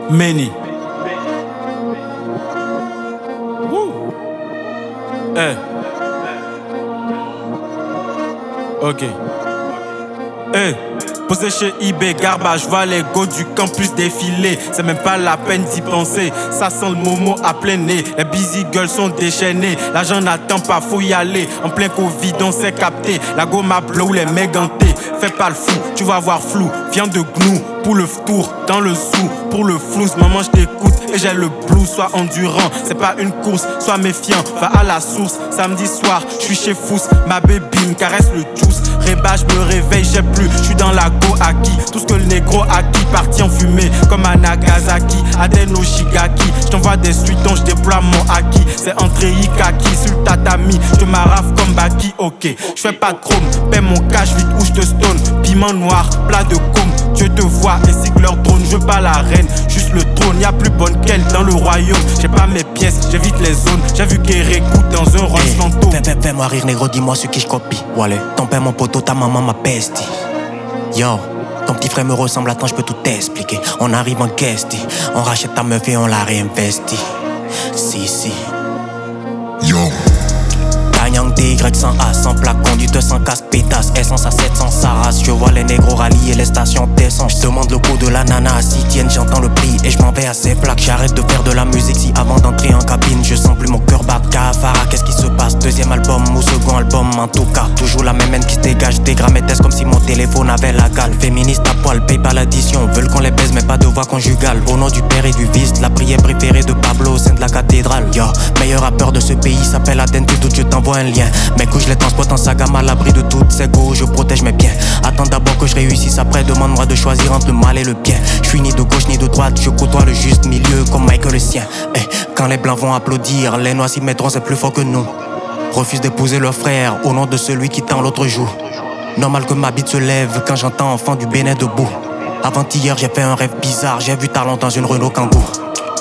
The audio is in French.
Many. Woo. Eh. Ok. Eh. Posé chez eBay, garbage, vois les go du campus défiler. C'est même pas la peine d'y penser. Ça sent le momo à plein nez. Les busy girls sont déchaînées. L'argent n'attend pas, faut y aller. En plein Covid, on s'est capté. La gomme à blow, les mégantés. Fais pas le fou, tu vas voir flou. Viens de gnou pour le tour dans le zoo. Pour le flouze, maman, je t'écoute. Et j'ai le blues, sois endurant. C'est pas une course, sois méfiant. Va à la source, samedi soir, je suis chez Fous. Ma baby me caresse le juice. Réba, je me réveille, j'ai plus. Je suis dans la go acquis. Tout ce que le négro acquis, parti en fumée. Comme à Nagasaki, Adeno Shigaki. Je t'envoie des suitons, je déploie mon acquis. C'est entré Ikaki sur le tatami. Je te marave comme Baki, ok. Je fais pas de chrome, paie mon cash vite ou je te stone. Piment noir, plat de com. Dieu te voit et sigle leur drone. Je veux pas la reine, juste le trône. Y'a plus bonne qu'elle dans le royaume. J'ai pas mes pièces, j'évite les zones. J'ai vu Kérékou dans un Rolls Lanto. Fais-moi rire négro, dis-moi ce qui je copie. Wallé, ton père mon poteau, ta maman ma peste. Yo, ton petit frère me ressemble, attends je peux tout t'expliquer. On arrive en guest, on rachète ta meuf et on la réinvestit. Si. Yo. Gagnant DY100A, sans plaque, conduite sans casque, pétasse, essence à 700 Saras. Je vois les négros rallier les stations d'essence. Je demande le coût de la nana, si tienne, j'entends le prix et je m'en vais à ses plaques. J'arrête de faire de la musique si avant d'entrer en cabine, je sens plus mon cœur battre. Kafara, qu'est-ce qui se passe? Deuxième album ou second album, en tout cas, toujours la même haine qui se dégage. Des grammettes comme si mon téléphone avait la gale. Féministe à poil, paye pas l'addition, veulent qu'on les baise mais pas de voix conjugale. Au nom du père et du vice, la prière préférée de Pablo au sein de la cathédrale. Yo, meilleur rappeur de ce pays s'appelle Aden, tu doutes, je t'envoie un lien. Mes couilles, je les transporte en sagam à l'abri de toutes ces go, je protège mes biens. Attends d'abord que je réussisse, après demande-moi de choisir entre le mal et le bien. Je suis ni de gauche ni de droite, je côtoie le juste milieu comme Michael le sien. Quand les blancs vont applaudir, les noirs s'y mettront, c'est plus fort que nous. Refuse d'épouser leur frère au nom de celui qui tend l'autre joue. Normal que ma bite se lève quand j'entends enfant du Bénin debout. Avant-hier j'ai fait un rêve bizarre, j'ai vu Talent dans une Renault Kangoo.